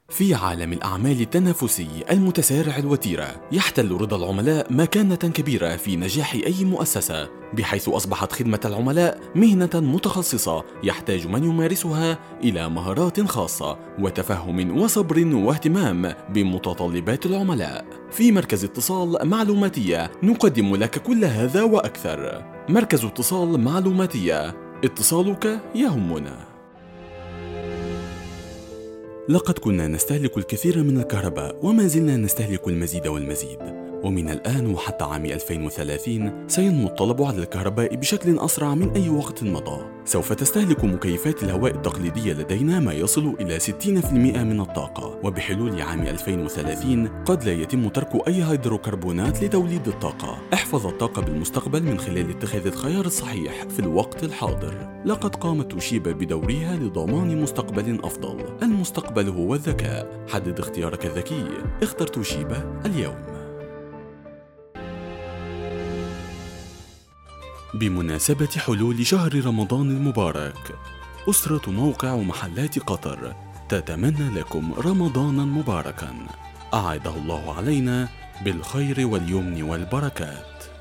في عالم الأعمال التنافسي المتسارع الوتيرة، يحتل رضا العملاء مكانة كبيرة في نجاح أي مؤسسة، بحيث أصبحت خدمة العملاء مهنة متخصصة يحتاج من يمارسها إلى مهارات خاصة وتفهم وصبر واهتمام بمتطلبات العملاء. في مركز اتصال معلوماتية نقدم لك كل هذا وأكثر. مركز اتصال معلوماتية، اتصالك يهمنا. لقد كنا نستهلك الكثير من الكهرباء وما زلنا نستهلك المزيد والمزيد، ومن الآن وحتى عام 2030 سينمو الطلب على الكهرباء بشكل أسرع من أي وقت مضى. سوف تستهلك مكيفات الهواء التقليدية لدينا ما يصل إلى 60% من الطاقة، وبحلول عام 2030 قد لا يتم ترك أي هيدروكربونات لتوليد الطاقة. احفظ الطاقة بالمستقبل من خلال اتخاذ الخيار الصحيح في الوقت الحاضر. لقد قامت توشيبا بدورها لضمان مستقبل أفضل. المستقبل هو الذكاء. حدد اختيارك الذكي. اختر توشيبا اليوم. بمناسبة حلول شهر رمضان المبارك، أسرة موقع ومحلات قطر تتمنى لكم رمضانا مباركا أعاده الله علينا بالخير واليمن والبركات.